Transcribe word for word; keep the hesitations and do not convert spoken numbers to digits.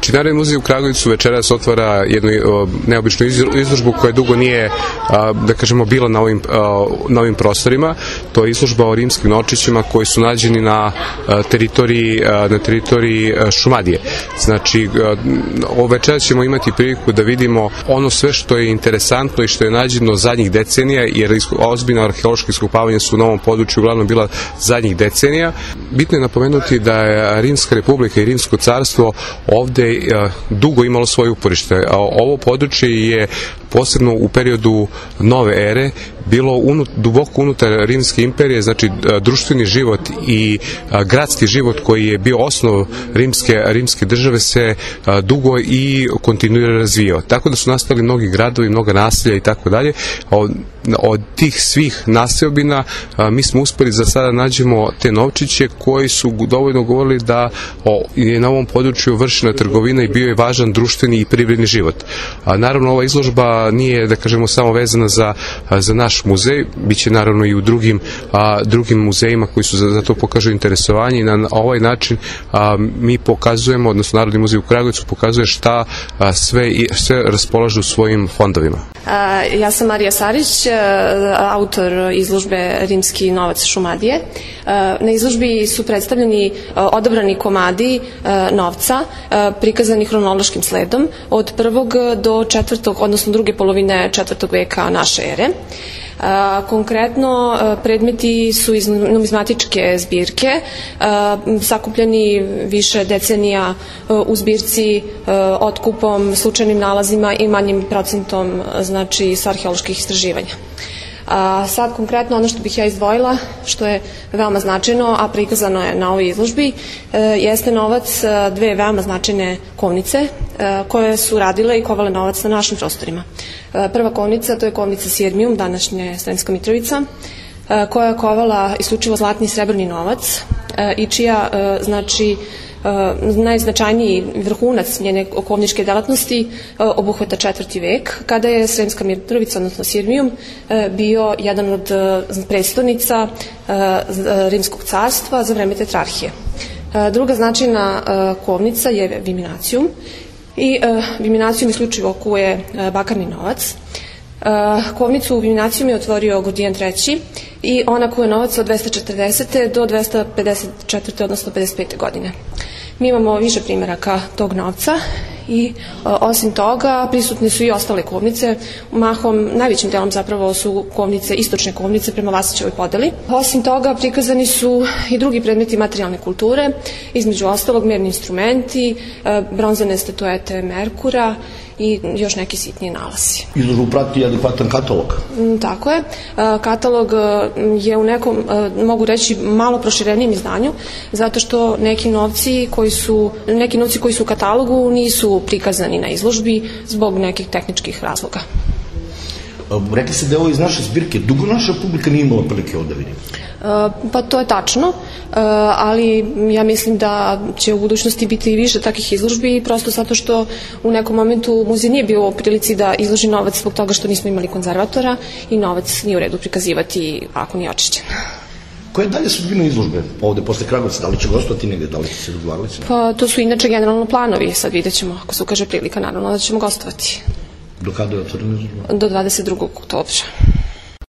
Znači, Narodni muzej u Kragujevcu večeras otvara jednu neobičnu izložbu koja dugo nije, da kažemo, bila na ovim, na ovim prostorima. To je izložba o rimskim novčićima koji su nađeni na teritoriji, na teritoriji Šumadije. Znači, večeras ćemo imati priliku da vidimo ono sve što je interesantno i što je nađeno zadnjih decenija, jer ozbiljna arheološka iskopavanja su u novom području uglavnom bila zadnjih decenija. Bitno je napomenuti da je Rimska republika i Rimsko carstvo ovde dugo imalo svoje uporište. Ovo područje je posebno u periodu nove ere bilo unut, duboko unutar Rimske imperije, znači društveni život i gradski život koji je bio osnov rimske, rimske države se dugo i kontinuirano razvijao. Tako da su nastali mnogi gradovi, mnoga naselja i tako dalje. Od tih svih naseobina mi smo uspeli za sada nađemo te novčiće koji su dovoljno govorili da je na ovom području vršena trgovina i bio je važan društveni i privredni život. Naravno, ova izložba nije, da kažemo, samo vezana za, za naš muzej, biće naravno i u drugim, a, drugim muzejima koji su za, za to pokažu interesovanje i na ovaj način a, mi pokazujemo, odnosno Narodni muzej u Kragujevcu pokazuje šta a, sve, sve raspolažu svojim fondovima. A, ja sam Marija Sarić, autor izložbe Rimski novac Šumadije. Na izložbi su predstavljeni odabrani komadi novca, prikazani hronološkim sledom od prvog do četvrtog, odnosno druge polovine četvrtog veka naše ere. Konkretno, predmeti su iz numizmatičke zbirke, sakupljeni više decenija u zbirci otkupom, slučajnim nalazima i manjim procentom, znači, sa arheoloških istraživanja. A sad konkretno ono što bih ja izdvojila, što je veoma značajno, a prikazano je na ovoj izložbi, jeste novac dve veoma značajne kovnice koje su radile i kovale novac na našim prostorima. Prva kovnica, to je kovnica Sirmijum, današnje Sremska Mitrovica, koja je kovala isključivo zlatni i srebrni novac i čija, znači, najznačajniji vrhunac njene kovničke delatnosti obuhvata četvrti vek, kada je Sremska Mitrovica, odnosno Sirmijum, bio jedan od predstavnica Rimskog carstva za vreme tetrarhije. Druga značajna kovnica je Viminacijum i Viminacijum isključivo kuje bakarni novac. Kovnicu u Viminacijum je otvorio Gordijan treći i ona kuje novac od dvesta četrdesete do dvesta pedeset četvrte odnosno pedeset pete godine. Mi imamo više primjeraka tog novca i osim toga prisutne su i ostale kovnice, mahom, najvećim delom zapravo su kovnice, istočne kovnice prema Vasićevoj podeli. Osim toga prikazani su i drugi predmeti materijalne kulture, između ostalog merni instrumenti, bronzane statuete Merkura i još neki sitniji nalazi. Izložbu prati adekvatan katalog? Tako je. Katalog je u nekom, mogu reći, malo proširenijem izdanju, zato što neki novci koji su, neki novci koji su u katalogu nisu prikazani na izložbi zbog nekih tehničkih razloga. Rekli ste da je ovo iz naše zbirke. Dugo naša publika nije imala prilike ovde vidjeti? Pa to je tačno, ali ja mislim da će u budućnosti biti i više takih izložbi, prosto zato što u nekom momentu muzej nije bio u prilici da izloži novac zbog toga što nismo imali konzervatora i novac nije u redu prikazivati ako nije očišćen. Koje dalje sudbine izložbe ovde posle Kragujevca? Da li će gostovati negde? Da li će se dogovarali? Pa to su inače generalno planovi, sad vidjet ćemo, ako se ukaže prilika, naravno da ćemo gostovati. Do kada je otvorena izložba? Do dvadeset drugog oktobra.